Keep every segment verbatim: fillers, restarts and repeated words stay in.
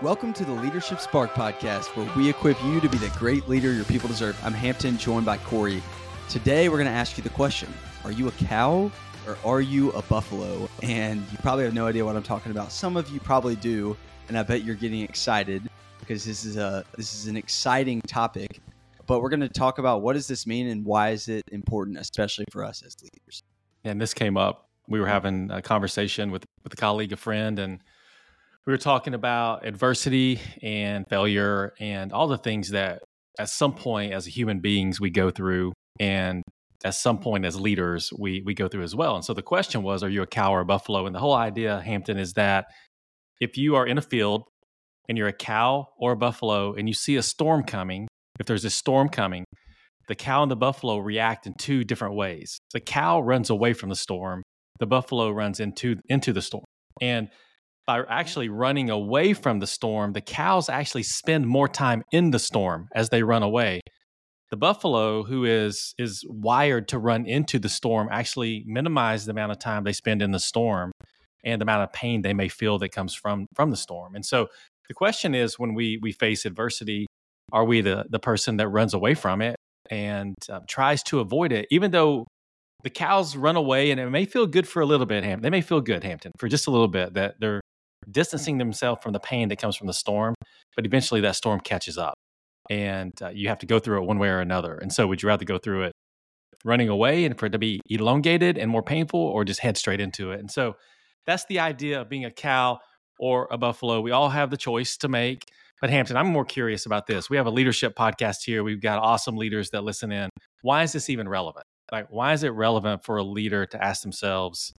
Welcome to the Leadership Spark podcast, where we equip you to be the great leader your people deserve. I'm Hampton, joined by Corey. Today, we're going to ask you the question, are you a cow or are you a buffalo? And you probably have no idea what I'm talking about. Some of you probably do, and I bet you're getting excited because this is a this is an exciting topic. But we're going to talk about what does this mean and why is it important, especially for us as leaders. And this came up. We were having a conversation with, with a colleague, a friend, and we were talking about adversity and failure and all the things that at some point as human beings we go through, and at some point as leaders we we go through as well. And so the question was, are you a cow or a buffalo? And the whole idea, Hampton, is that if you are in a field and you're a cow or a buffalo and you see a storm coming, if there's a storm coming, the cow and the buffalo react in two different ways. The cow runs away from the storm. The buffalo runs into into the storm. And by actually running away from the storm, the cows actually spend more time in the storm as they run away. The buffalo, who is is wired to run into the storm, actually minimize the amount of time they spend in the storm and the amount of pain they may feel that comes from, from the storm. And so the question is, when we we face adversity, are we the, the person that runs away from it and uh, tries to avoid it, even though the cows run away and it may feel good for a little bit, Hampton. They may feel good, Hampton, for just a little bit, that they're distancing themselves from the pain that comes from the storm, but eventually that storm catches up and uh, you have to go through it one way or another. And so would you rather go through it running away and for it to be elongated and more painful, or just head straight into it? And so that's the idea of being a cow or a buffalo. We all have the choice to make. But Hampton, I'm more curious about this. We have a leadership podcast here. We've got awesome leaders that listen in. Why is this even relevant? Like, why is it relevant for a leader to ask themselves,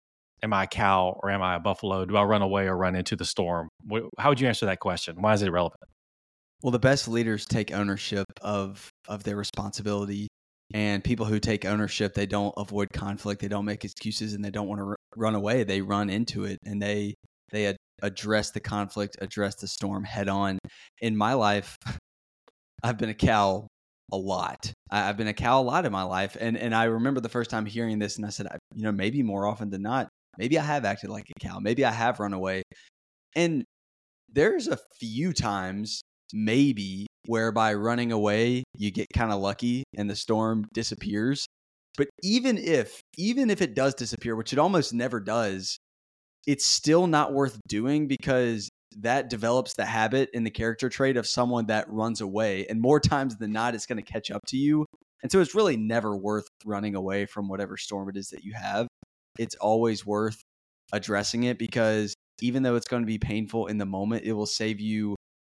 am I a cow or am I a buffalo? Do I run away or run into the storm? How would you answer that question? Why is it relevant? Well, the best leaders take ownership of of their responsibility, and people who take ownership, they don't avoid conflict, they don't make excuses, and they don't want to r- run away. They run into it, and they they ad- address the conflict, address the storm head on. In my life, I've been a cow a lot. I, I've been a cow a lot in my life, and and I remember the first time hearing this, and I said, I, you know, maybe more often than not, maybe I have acted like a cow. Maybe I have run away. And there's a few times, maybe, where by running away, you get kind of lucky and the storm disappears. But even if, even if it does disappear, which it almost never does, it's still not worth doing, because that develops the habit and the character trait of someone that runs away. And more times than not, it's going to catch up to you. And so it's really never worth running away from whatever storm it is that you have. It's always worth addressing it, because even though it's going to be painful in the moment, it will save you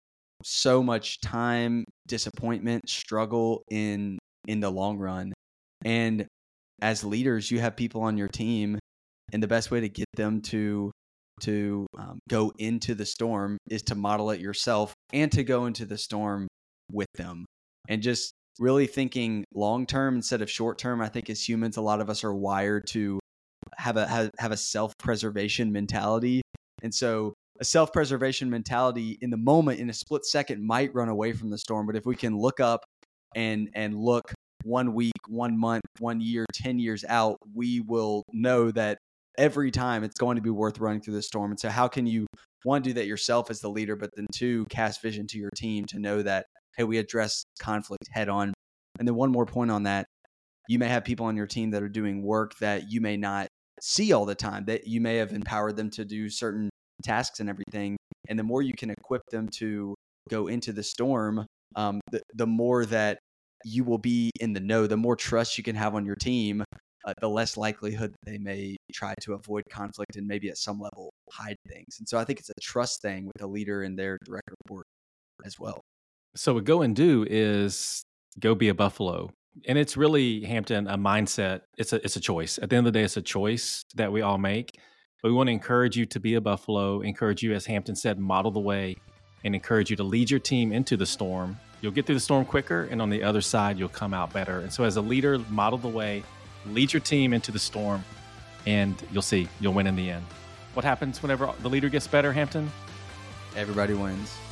so much time, disappointment, struggle in in the long run. And as leaders, you have people on your team, and the best way to get them to to um, go into the storm is to model it yourself and to go into the storm with them. And just really thinking long term instead of short term. I think as humans, a lot of us are wired to have a have, have a self-preservation mentality. And so a self-preservation mentality in the moment, in a split second, might run away from the storm. But if we can look up and and look one week, one month, one year, ten years out, we will know that every time it's going to be worth running through the storm. And so how can you, one, do that yourself as the leader, but then two, cast vision to your team to know that, hey, we address conflict head on. And then one more point on that, you may have people on your team that are doing work that you may not see all the time, that you may have empowered them to do certain tasks and everything. And the more you can equip them to go into the storm, um, the, the more that you will be in the know, the more trust you can have on your team, uh, the less likelihood that they may try to avoid conflict and maybe at some level hide things. And so I think it's a trust thing with a leader and their direct report as well. So what go and do is go be a buffalo. And it's really, Hampton, a mindset. It's a it's a choice. At the end of the day, it's a choice that we all make. But we want to encourage you to be a buffalo, encourage you, as Hampton said, model the way, and encourage you to lead your team into the storm. You'll get through the storm quicker, and on the other side, you'll come out better. And so as a leader, model the way, lead your team into the storm, and you'll see, you'll win in the end. What happens whenever the leader gets better, Hampton? Everybody wins.